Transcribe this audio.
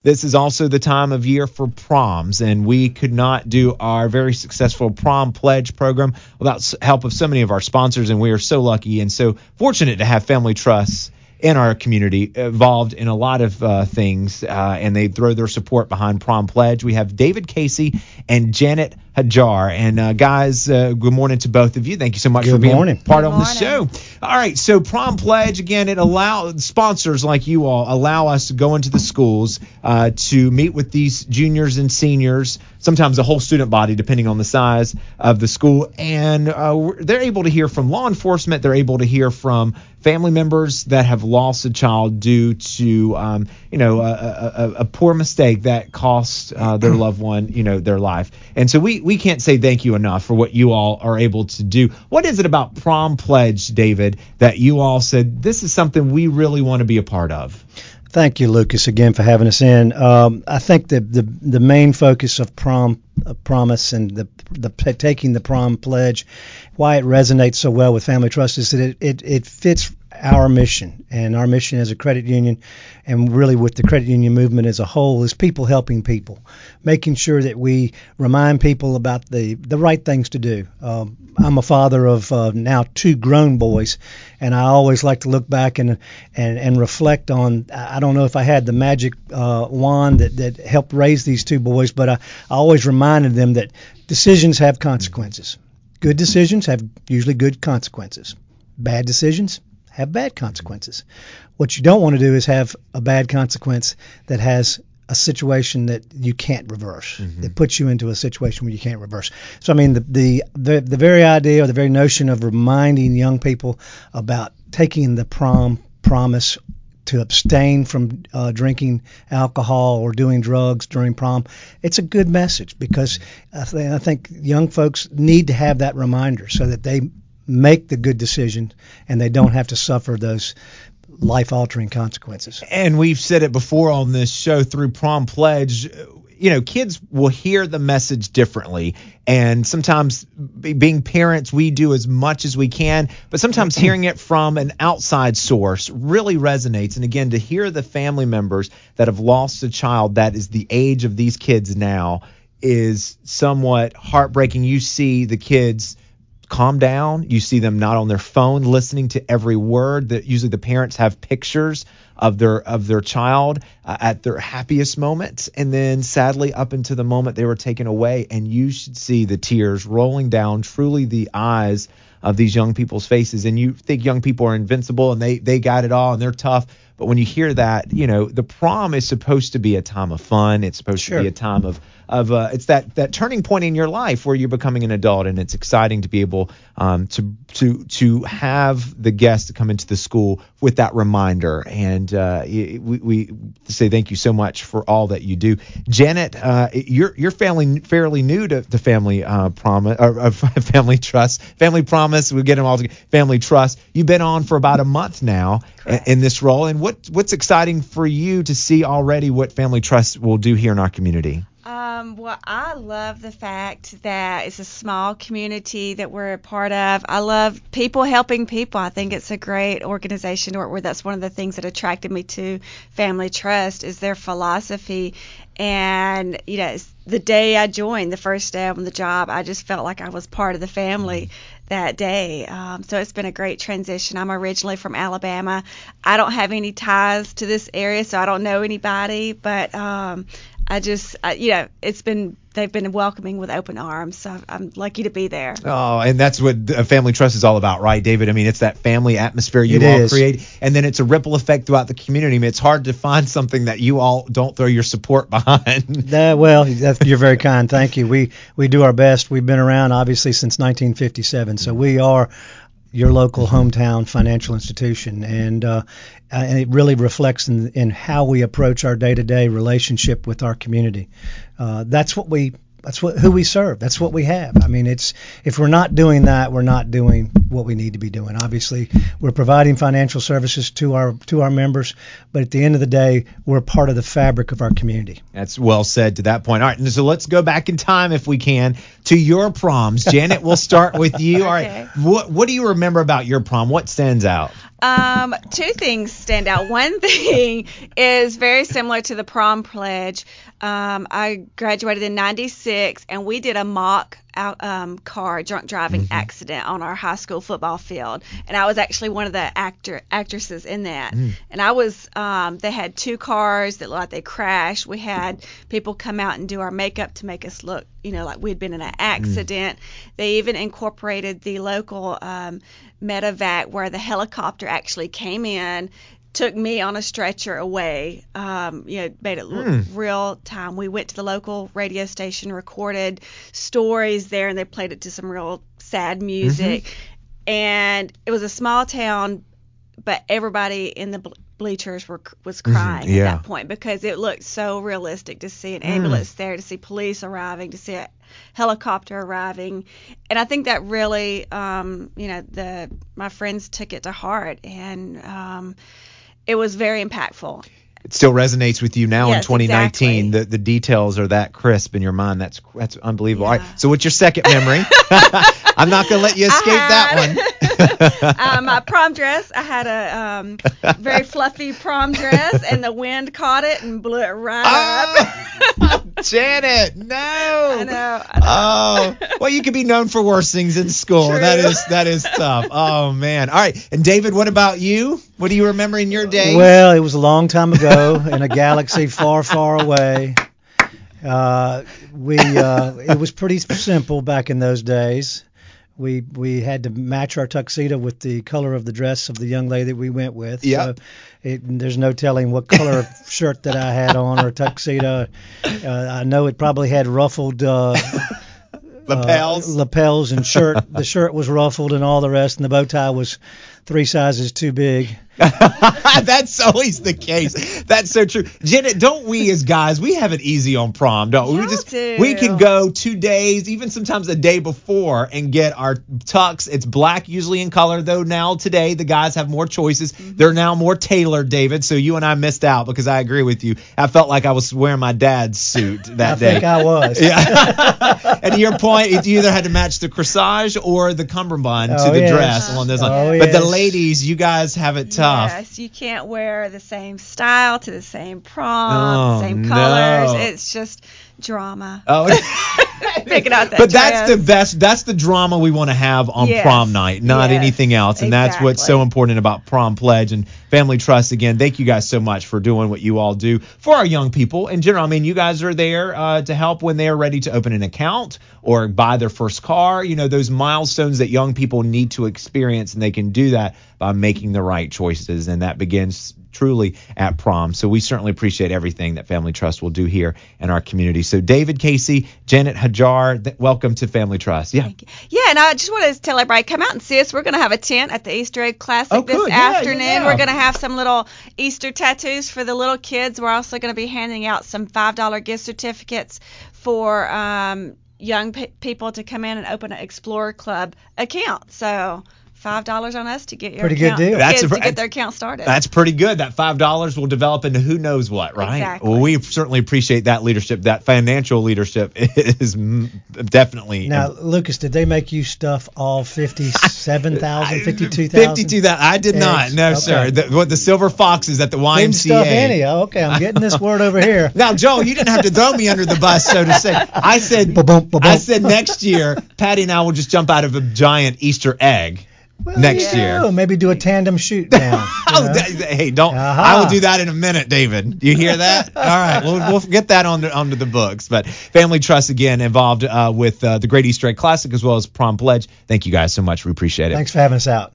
This is also the time of year for proms, and we could not do our very successful prom pledge program without help of so many of our sponsors, and we are so lucky and so fortunate to have Family Trust in our community involved in a lot of things, and they throw their support behind Prom Pledge. We have David Casey and Janet Hajar. And guys, good morning to both of you. Thank you so much for being part of the show. All right, so Prom Pledge, again, it allows sponsors like you all allow us to go into the schools to meet with these juniors and seniors, sometimes a whole student body, depending on the size of the school. And they're able to hear from law enforcement. They're able to hear from family members that have lost a child due to, a poor mistake that cost their loved one, their life. And so we can't say thank you enough for what you all are able to do. What is it about Prom Pledge, David, that you all said this is something we really want to be a part of? Thank you, Lucas, again for having us in. I think that the main focus of promise and the taking the prom pledge, why it resonates so well with Family Trust is that it fits our mission, and our mission as a credit union, and really with the credit union movement as a whole, is people helping people, making sure that we remind people about the right things to do. I'm a father of now 2 grown boys, and I always like to look back and reflect on. I don't know if I had the magic wand that helped raise these 2 boys, but I always reminded them that decisions have consequences. Good decisions have usually good consequences. Bad decisions have bad consequences. What you don't want to do is have a bad consequence that has a situation that you can't reverse, that puts you into a situation where you can't reverse. So, I mean, the very idea or the very notion of reminding young people about taking the prom promise to abstain from drinking alcohol or doing drugs during prom, it's a good message, because I think young folks need to have that reminder so that they make the good decision and they don't have to suffer those life-altering consequences. And we've said it before on this show through Prom Pledge, kids will hear the message differently. And sometimes being parents, we do as much as we can, but sometimes hearing it from an outside source really resonates. And again, to hear the family members that have lost a child that is the age of these kids now is somewhat heartbreaking. You see the kids calm down. You see them not on their phone listening to every word. That usually the parents have pictures of their child at their happiest moments, and then sadly up into the moment they were taken away, and you should see the tears rolling down truly the eyes of these young people's faces. And you think young people are invincible and they got it all and they're tough. But when you hear that, the prom is supposed to be a time of fun. It's supposed to be a time of it's that turning point in your life where you're becoming an adult, and it's exciting to be able to have the guests come into the school with that reminder. And we say thank you so much for all that you do. Janet, your family fairly new to Family Promise or Family Trust, Family Promise. We get them all together. Family Trust. You've been on for about a month now in this role, and what's exciting for you to see already what Family Trust will do here in our community? Well, I love the fact that it's a small community that we're a part of. I love people helping people. I think it's a great organization to work with. That's one of the things that attracted me to Family Trust is their philosophy. And, the day I joined, the first day on the job, I just felt like I was part of the family that day. So it's been a great transition. I'm originally from Alabama. I don't have any ties to this area, so I don't know anybody, but they've been welcoming with open arms, so I'm lucky to be there. Oh, and that's what Family Trust is all about, right, David? I mean, it's that family atmosphere you all create, and then it's a ripple effect throughout the community. I mean, it's hard to find something that you all don't throw your support behind. You're very kind. Thank you. We do our best. We've been around, obviously, since 1957, so we are your local hometown financial institution, and it really reflects in how we approach our day-to-day relationship with our community. That's who we serve. That's what we have. I mean, if we're not doing that, we're not doing what we need to be doing. Obviously, we're providing financial services to our members, but at the end of the day, we're part of the fabric of our community. That's well said to that point. All right, and so let's go back in time, if we can, to your proms. Janet, we'll start with you. All right, what do you remember about your prom? What stands out? Two things stand out. One thing is very similar to the prom pledge. I graduated in '96, and we did a mock car drunk driving accident on our high school football field, and I was actually one of the actresses in that. And I was they had two cars that looked like they crashed. We had people come out and do our makeup to make us look, like we'd been in an accident. They even incorporated the local medevac where the helicopter actually came in, took me on a stretcher away, made it look real time. We went to the local radio station, recorded stories there, and they played it to some real sad music. And it was a small town, but everybody in the bleachers was crying at that point, because it looked so realistic to see an ambulance there, to see police arriving, to see a helicopter arriving. And I think that really, my friends took it to heart, and it was very impactful. It still resonates with you now in 2019. Exactly. The details are that crisp in your mind. That's unbelievable. Yeah. All right, so what's your second memory? I'm not going to let you escape that one. My prom dress. I had a very fluffy prom dress, and the wind caught it and blew it right up. Janet, no. I know. Oh, well, you could be known for worse things in school. True. That is tough. Oh man. All right. And David, what about you? What do you remember in your days? Well, it was a long time ago in a galaxy far, far away. It was pretty simple back in those days. We had to match our tuxedo with the color of the dress of the young lady that we went with. Yep. So there's no telling what color of shirt that I had on, or tuxedo. I know it probably had ruffled lapels and shirt. The shirt was ruffled and all the rest, and the bow tie was 3 sizes too big. That's always the case. That's so true. Janet, don't we as guys, we have it easy on prom, don't we? We can go 2 days, even sometimes a day before, and get our tux. It's black usually in color, though now today the guys have more choices. They're now more tailored, David, so you and I missed out, because I agree with you. I felt like I was wearing my dad's suit that day. I think I was. Yeah. And to your point, you either had to match the corsage or the cummerbund to the dress along those lines. But the ladies, you guys have it tough. Yes, you can't wear the same style to the same prom, same colors. It's just drama. Oh, picking out that but dress. That's the best. That's the drama we want to have on prom night, not anything else. And that's what's so important about Prom Pledge and Family Trust. Again, thank you guys so much for doing what you all do for our young people in general. I mean, you guys are there to help when they are ready to open an account or buy their first car. Those milestones that young people need to experience, and they can do that by making the right choices. And that begins truly at prom. So we certainly appreciate everything that Family Trust will do here in our community. So David Casey, Janet Hajar, welcome to Family Trust. Yeah. Thank you. Yeah, and I just wanted to tell everybody, come out and see us. We're going to have a tent at the Easter Egg Classic this afternoon. Yeah. We're going to have some little Easter tattoos for the little kids. We're also going to be handing out some $5 gift certificates for young people to come in and open an Explorer Club account. So $5 on us to get your pretty good deal. Kids to get their account started. That's pretty good. That $5 will develop into who knows what, right? Exactly. Well, we certainly appreciate that leadership. That financial leadership is definitely. Now, Lucas, did they make you stuff all 57,000, 52,000? 52,000. I did not. No, sir. The Silver Foxes at the YMCA. Didn't stuff any. Okay, I'm getting this word over here. Now, Joel, you didn't have to throw me under the bus, so to say. I said next year, Patty and I will just jump out of a giant Easter egg. Next year. Maybe do a tandem shoot down. Hey, don't. I will do that in a minute, David. Do you hear that? All right. We'll get that onto the books. But Family Trust, again, involved with the Great Easter Egg Classic as well as Prom Pledge. Thank you guys so much. We appreciate it. Thanks for having us out.